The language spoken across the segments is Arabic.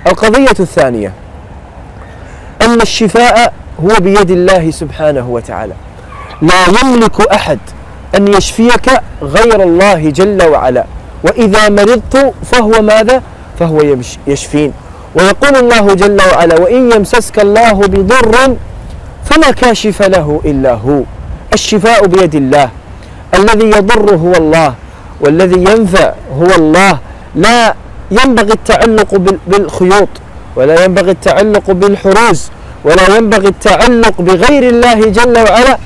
القضية الثانية أن الشفاء هو بيد الله سبحانه وتعالى، لا يملك أحد أن يشفيك غير الله جل وعلا، وإذا مرضت فهو ماذا؟ فهو يشفين. ويقول الله جل وعلا: وإن يمسسك الله بضر فلا كاشف له إلا هو. الشفاء بيد الله، الذي يضر هو الله والذي ينفع هو الله. لا ينبغي التعلق بالخيوط، ولا ينبغي التعلق بالحروز، ولا ينبغي التعلق بغير الله جل وعلا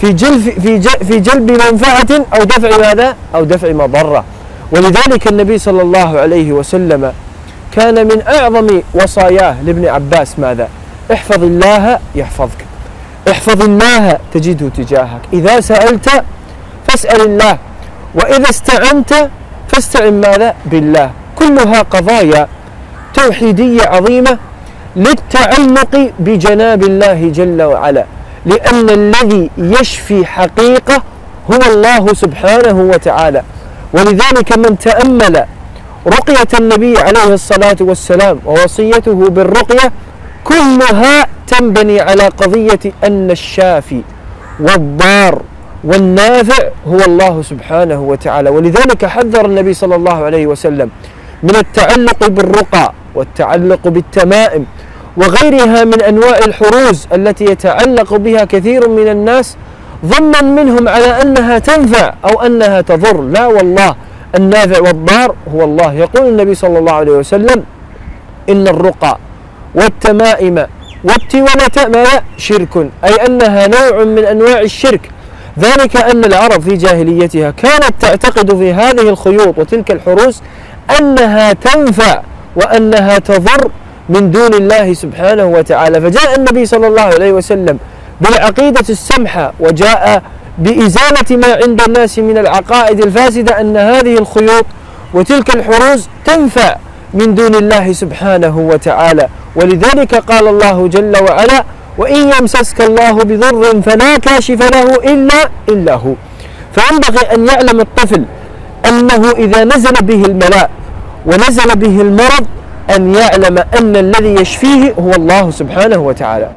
في جلب منفعة أو دفع ماذا؟ أو دفع مضرة. ولذلك النبي صلى الله عليه وسلم كان من أعظم وصاياه لابن عباس ماذا؟ احفظ الله يحفظك، احفظ الله تجده تجاهك، إذا سألت فاسأل الله، وإذا استعنت فاستعن ماذا؟ بالله. كلها قضايا توحيدية عظيمة للتعلق بجناب الله جل وعلا، لأن الذي يشفي حقيقة هو الله سبحانه وتعالى. ولذلك من تأمل رقية النبي عليه الصلاة والسلام ووصيته بالرقية كلها تنبني على قضية أن الشافي والضار والنافع هو الله سبحانه وتعالى. ولذلك حذر النبي صلى الله عليه وسلم من التعلق بالرقى والتعلق بالتمائم وغيرها من أنواع الحروز التي يتعلق بها كثير من الناس ظنا منهم على أنها تنفع أو أنها تضر. لا والله، النافع والضار هو الله. يقول النبي صلى الله عليه وسلم: إن الرقى والتمائم والتولة شرك، أي أنها نوع من أنواع الشرك. ذلك أن العرب في جاهليتها كانت تعتقد في هذه الخيوط وتلك الحروز أنها تنفع وأنها تضر من دون الله سبحانه وتعالى. فجاء النبي صلى الله عليه وسلم بالعقيدة السمحة، وجاء بإزالة ما عند الناس من العقائد الفاسدة أن هذه الخيوط وتلك الحروز تنفع من دون الله سبحانه وتعالى. ولذلك قال الله جل وعلا: وإن يمسسك الله بضر فلا كاشف له إلا هو. فينبغي أن يعلم الطفل أنه إذا نزل به البلاء ونزل به المرض أن يعلم أن الذي يشفيه هو الله سبحانه وتعالى.